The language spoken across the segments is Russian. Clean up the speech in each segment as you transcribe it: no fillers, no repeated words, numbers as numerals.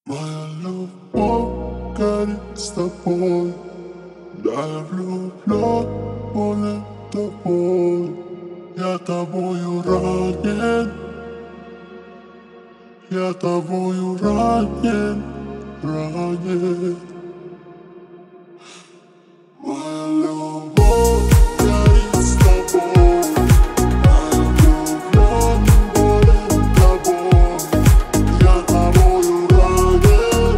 Моя любовь горит с тобой, да я влюблен более тобой. Я тобою ранен, я тобою ранен, ранен. Моя любовь горит с тобой, да я влюблен более тобой. Я тобою ранен,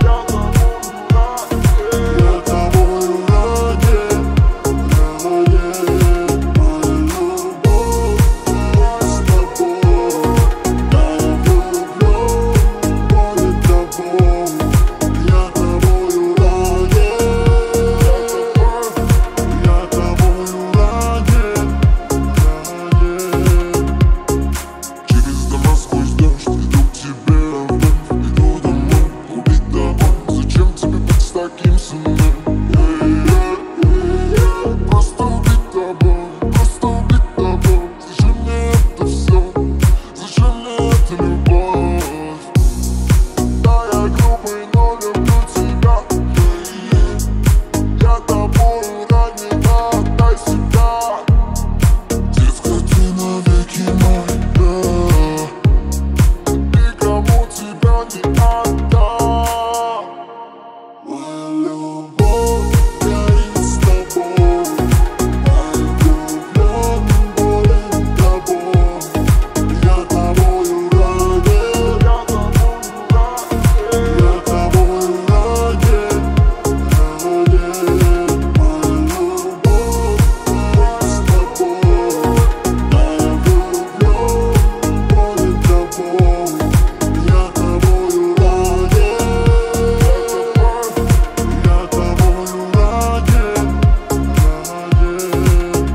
я тобою ранен, ранен. Моя любовь горит с тобой, да я влюблен более тобой. Я тобою ранен, я тобою ранен, ранен. Через дома сквозь дождь иду к тебе вновь, иду домой, убить тобой. Зачем тебе быть с таким со мной? Просто убить тобой, просто убить тобой. Зачем мне это все? Зачем мне эта любовь? Да, я грубый, но люблю тебя. Я тобою ранен, отдай себя. Детка, ты навеки моя, никому тебя не отдам. Моя любовь горит с тобой, я влюблен более тобой. Я тобою ранен, я тобою ранен, ранен. Моя любовь горит с тобой, да я влюблен более тобой. Я тобою ранен, я тобою ранен, ранен.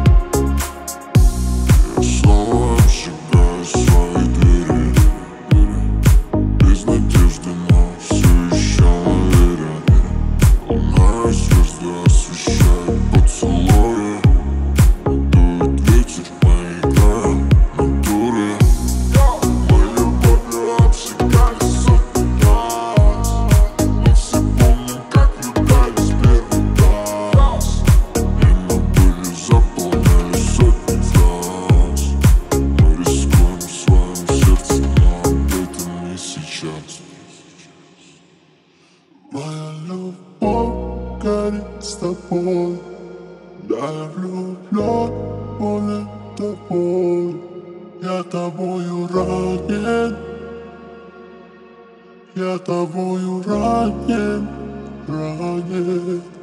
Я снова обжигаю свои двери, без надежды, но все еще уверен. Луна и звезды освещают поцелуи, дует ветер, мы играем на дуре. Мы любовью обжигали сотни раз, мы все помним, как влюблялись первый раз. И мы были заполнены сотни фраз. Мы рискуем в своем сердце, но об этом не сейчас. Моя любовь горит с тобой, да я влюблен более тобой. Я тобою ранен, я тобою ранен, ранен.